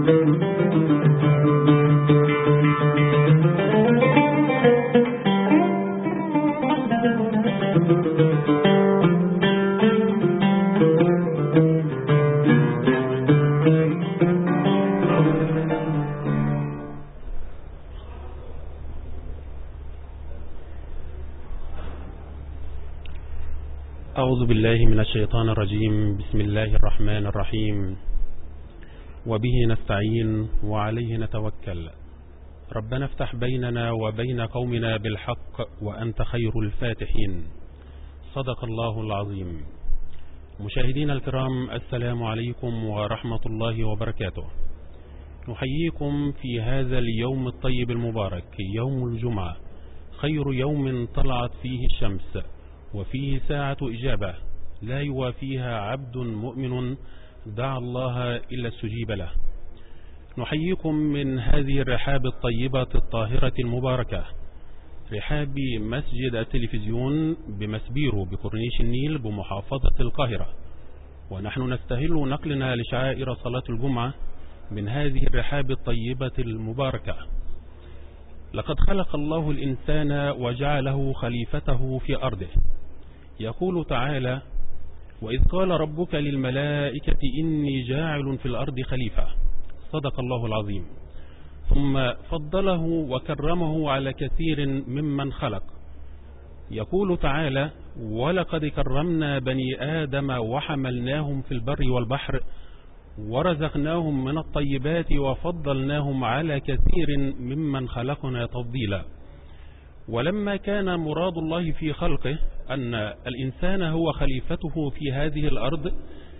أعوذ بالله من الشيطان الرجيم. بسم الله الرحمن الرحيم، وبه نستعين وعليه نتوكل. ربنا افتح بيننا وبين قومنا بالحق وأنت خير الفاتحين. صدق الله العظيم. مشاهدين الكرام، السلام عليكم ورحمة الله وبركاته. نحييكم في هذا اليوم الطيب المبارك، يوم الجمعة، خير يوم طلعت فيه الشمس، وفيه ساعة إجابة لا يوافيها عبد مؤمن دعا الله إلا استجيب له. نحييكم من هذه الرحاب الطيبة الطاهرة المباركة، رحاب مسجد التلفزيون بمسبيرو بكورنيش النيل بمحافظة القاهرة، ونحن نستهل نقلنا لشعائر صلاة الجمعة من هذه الرحاب الطيبة المباركة. لقد خلق الله الإنسان وجعله خليفته في أرضه. يقول تعالى: وإذ قال ربك للملائكة إني جاعل في الأرض خليفة. صدق الله العظيم. ثم فضله وكرمه على كثير ممن خلق. يقول تعالى: ولقد كرمنا بني آدم وحملناهم في البر والبحر ورزقناهم من الطيبات وفضلناهم على كثير ممن خلقنا تفضيلا. ولما كان مراد الله في خلقه أن الإنسان هو خليفته في هذه الأرض،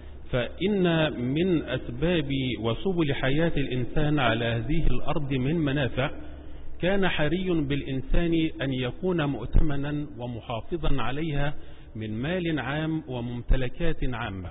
فإن من أسباب وسبل حياة الإنسان على هذه الأرض من منافع، كان حري بالإنسان أن يكون مؤتمنا ومحافظا عليها من مال عام وممتلكات عامة،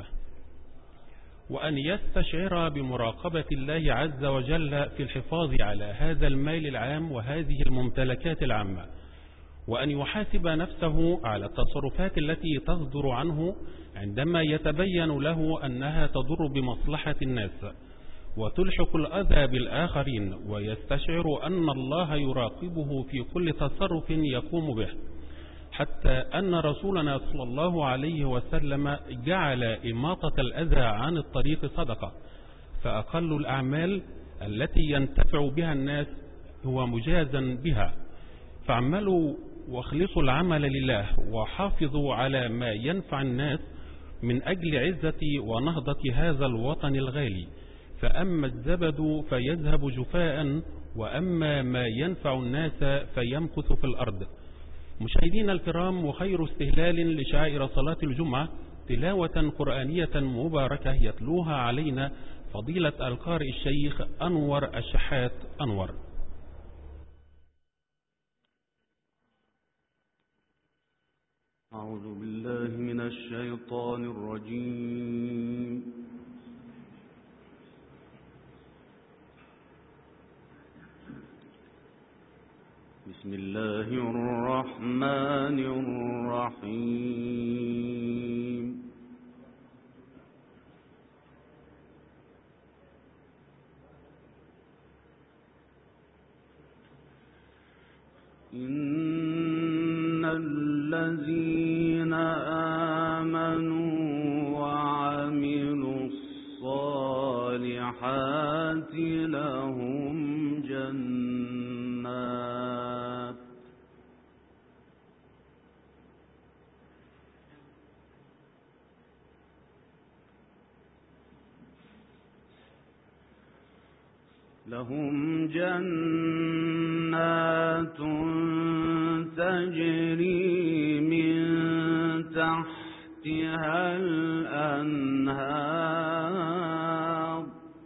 وأن يستشعر بمراقبة الله عز وجل في الحفاظ على هذا المال العام وهذه الممتلكات العامة، وأن يحاسب نفسه على التصرفات التي تصدر عنه عندما يتبين له أنها تضر بمصلحة الناس وتلحق الأذى بالآخرين، ويستشعر أن الله يراقبه في كل تصرف يقوم به، حتى أن رسولنا صلى الله عليه وسلم جعل إماطة الأذى عن الطريق صدقة، فأقل الأعمال التي ينتفع بها الناس هو مجازا بها. فاعملوا واخلصوا العمل لله، وحافظوا على ما ينفع الناس من أجل عزة ونهضة هذا الوطن الغالي، فأما الزبد فيذهب جفاء، وأما ما ينفع الناس فيمكث في الأرض. مشاهدين الكرام، وخير استهلال لشعائر صلاة الجمعة تلاوة قرآنية مباركة يتلوها علينا فضيلة القارئ الشيخ أنور الشحات أنور. أعوذ بالله من الشيطان الرجيم. بسم الله الرحمن الرحيم. إن الذين آمنوا وعملوا الصالحات لهم جنات تجري من تحتها الأنهار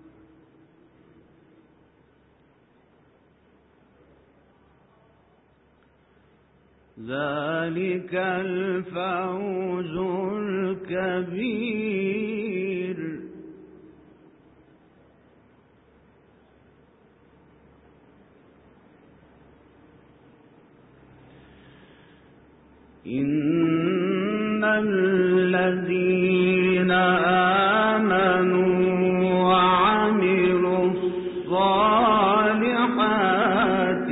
ذلك الفوز الكبير. إن الذين آمنوا وعملوا الصالحات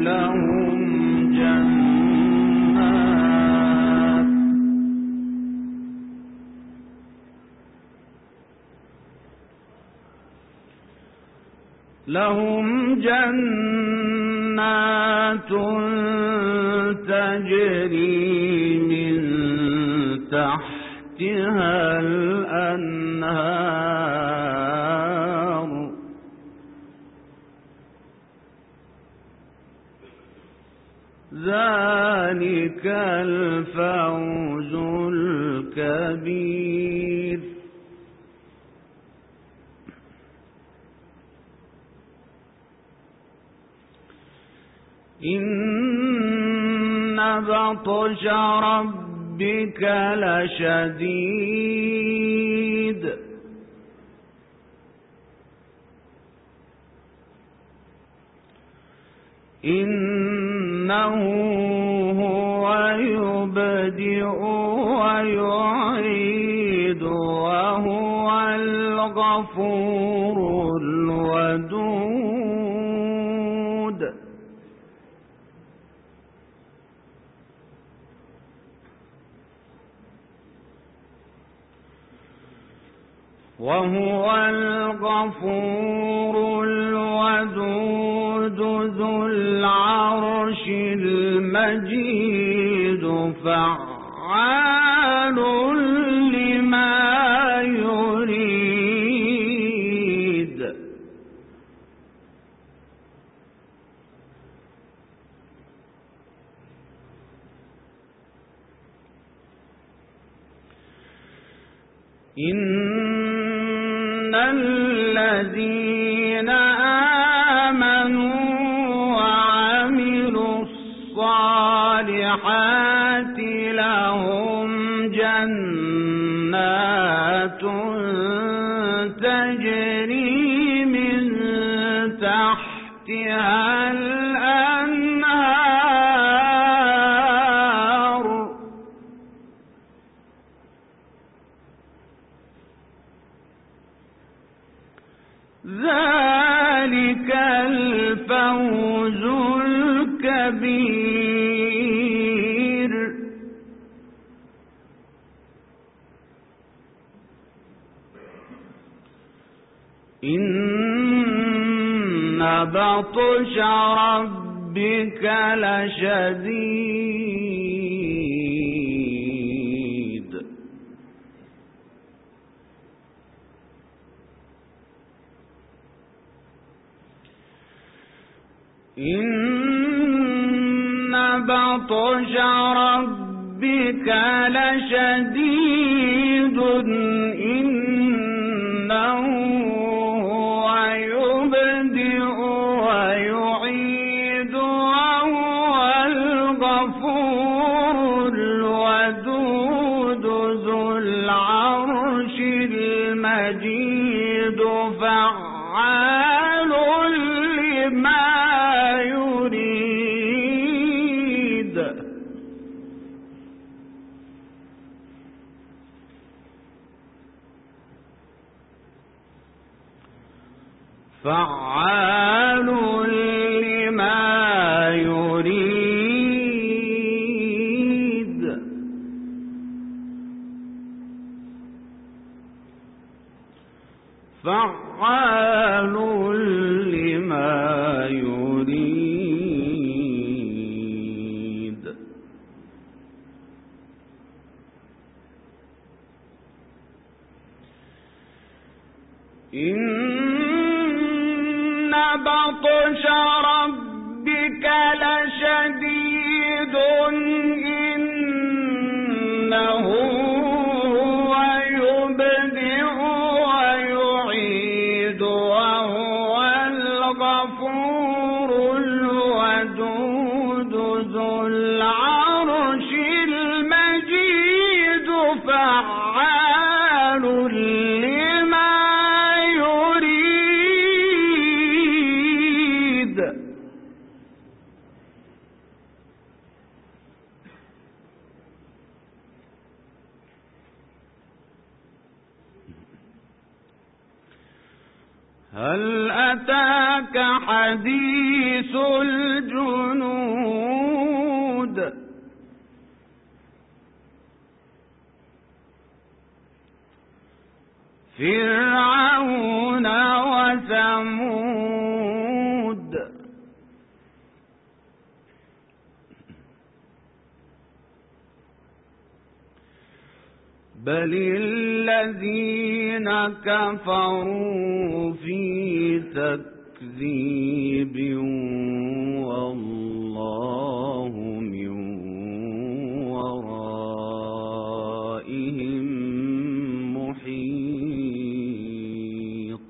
لهم جنات تجري من تحتها الأنهار ذلك الفوز الكبير. إن بطش ربك لشديد إنه هو يبدئ ويعيد وهو الغفور الودود. وهو الغفور الودود ذو العرش المجيد فعال لما يريد. إن الذين آمنوا وعملوا الصالحات لهم جنات تجري من تحتها الأنهار ذلك الفوز الكبير. إن بطش ربك لشديد إن بطش ربك لشديد إنه هو يبدئ ويعيد وهو الغفور الودود ذو العرش المجيد فعال لما يريد. فعال لما يريد. فعال لما يريد. إن بطش ربك لشديد إنه هو يبدئ ويعيد وهو الغفور الودود ذو العرش المجيد فعال لما يريد. هل أتاك حديث الجنود فرعون وثمود بل الذين كفروا في تكذيب والله من ورائهم محيط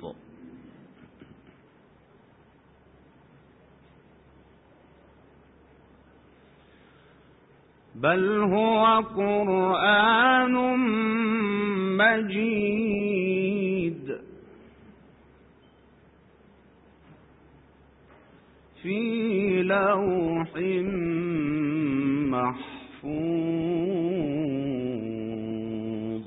بل هو قرآن مجيد في لوح محفوظ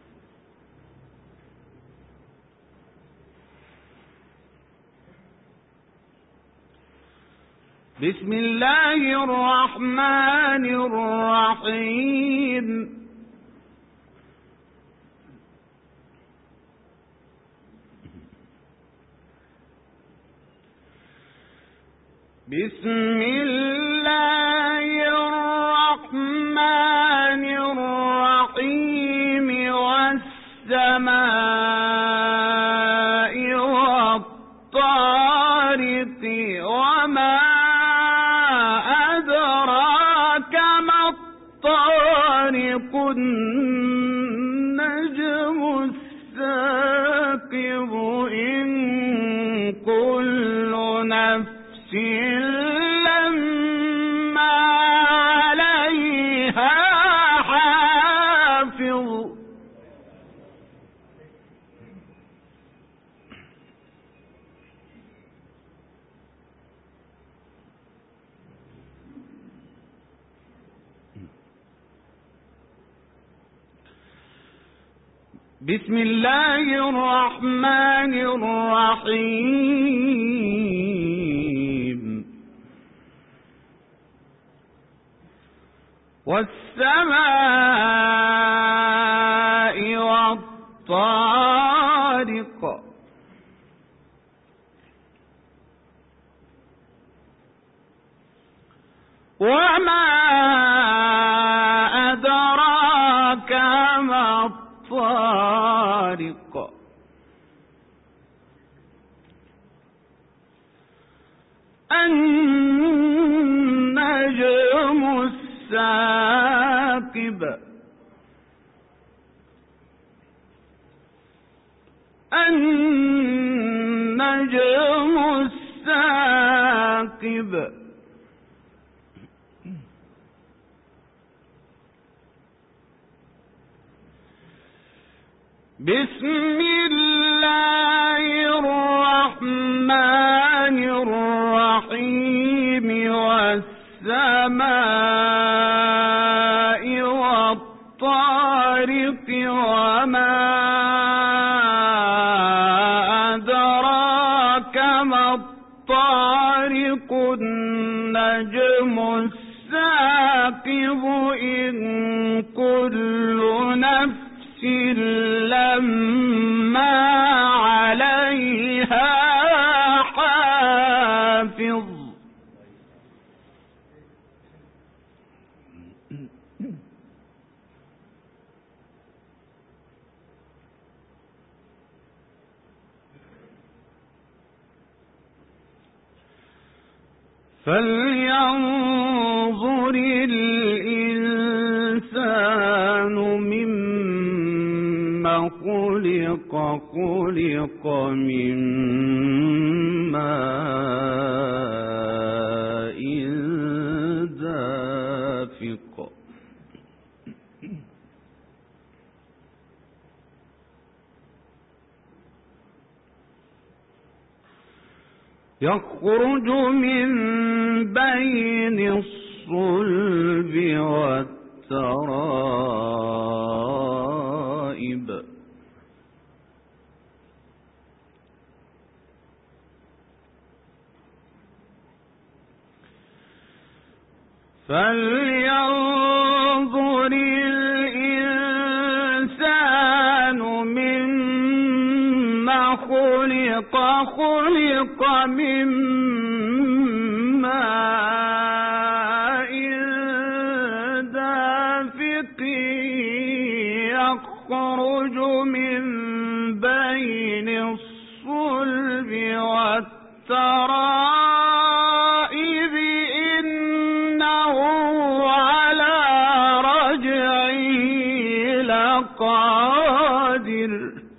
بسم الله الرحمن الرحيم بسم الله الرحمن الرحيم والسماء والطارق وما أدراك ما الطارق النجم الثاقب إن كل نفس لما عليها حافظ بسم الله الرحمن الرحيم والسماء والطارق وما أدراك ما الطارق النجم الثاقب النجم الثاقب بسم الله الرحمن الرحيم والسماء والطارق وما أدراك ما الطارق النجم الثاقب إن كل نفس لما عليها حافظ فلينظر الإنسان مما خلق من ماء دافق يخرج من بين الصلب والترائب فلينظر الإنسان مما خلق من ماء دافق يخرج من بين الصلب والترائب إنه على رجعه لقادر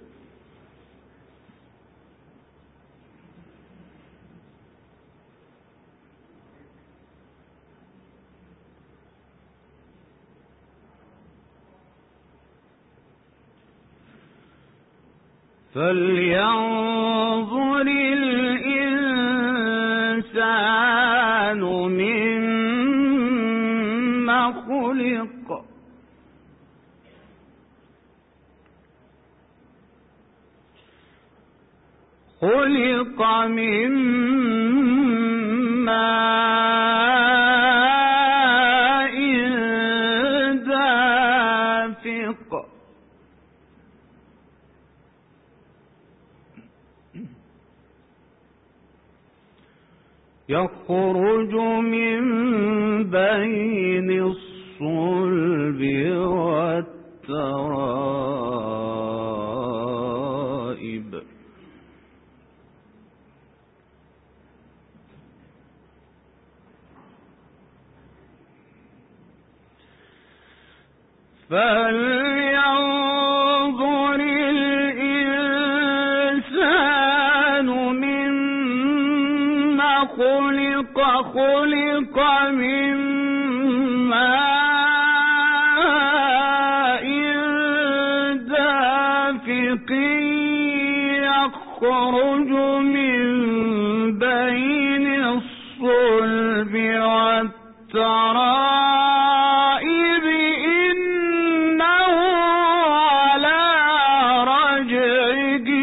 فلينظر الإنسان مما خلق من ماء دافق يخرج من بين الصلب والترائب فلينظر الإنسان مما خلق من ماء دافق يخرج من بين الصلب والترائب إنه على رجعه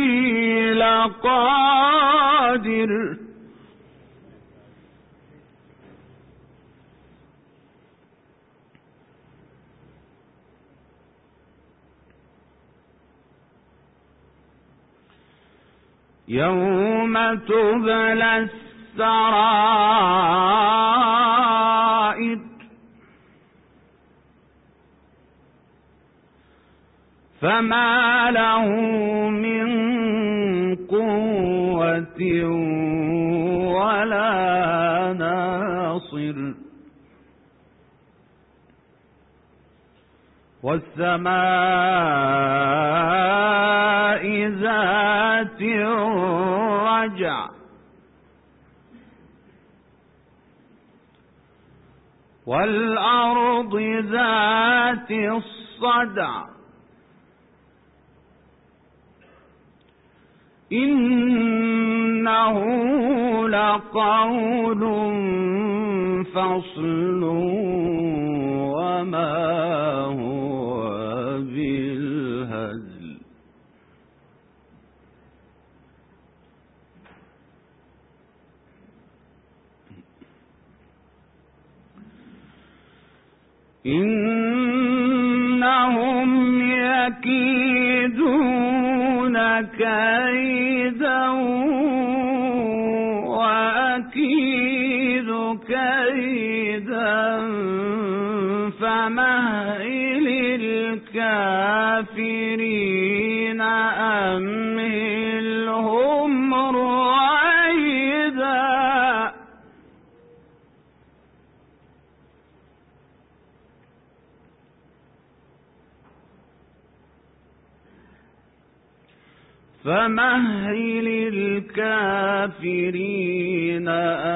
لقادر يوم تبلى السرائر فما له من قوة ولا ناصر والسماء ذات الرجع والأرض ذات الصدع إنه لقول فصل وما هو بالهزل إنهم يكيدون كيدا وأكيد كيدا فمهل الكافرين أمهلهم رويدا فمهل الكافرين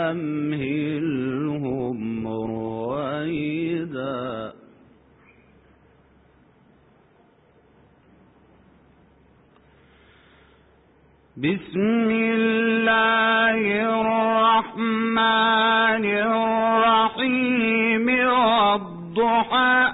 أمهلهم رويدا بسم الله الرحمن الرحيم والضحى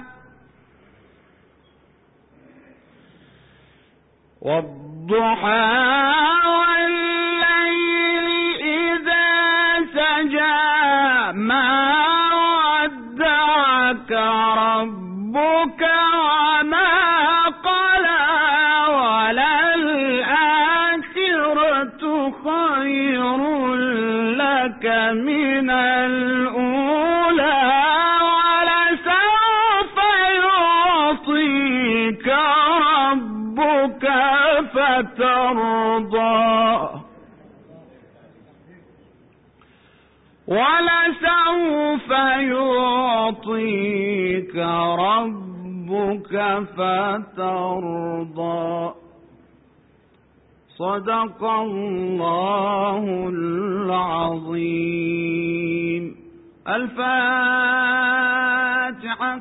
والليل إذا سجى ما ودعك لك من الأولى ولسوف يعطيك ربك فترضى ولسوف يعطيك ربك فترضى. صدق الله العظيم. الفاتحة.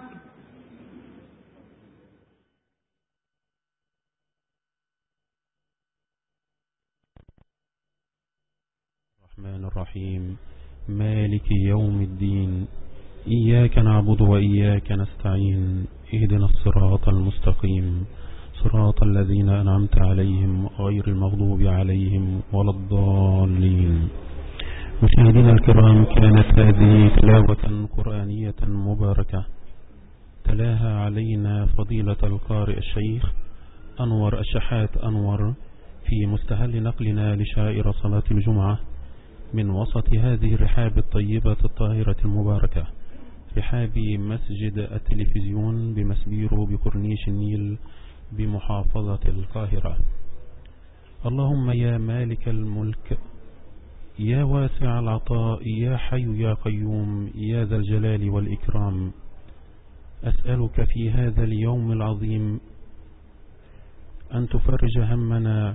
الرحمن الرحيم مالك يوم الدين إياك نعبد وإياك نستعين اهدنا الصراط المستقيم صراط الذين أنعمت عليهم غير المغضوب عليهم ولا الضالين. مشاهدينا الكرام، كانت هذه تلاوة قرآنية مباركة تلاها علينا فضيلة القارئ الشيخ أنور الشحات أنور في مستهل نقلنا لشائر صلاة الجمعة من وسط هذه الرحاب الطيبة الطاهرة المباركة، رحاب مسجد التلفزيون بمسبيرو بكورنيش النيل بمحافظة القاهرة. اللهم يا مالك الملك يا واسع العطاء يا حي يا قيوم يا ذا الجلال والإكرام، أسألك في هذا اليوم العظيم أن تفرج همنا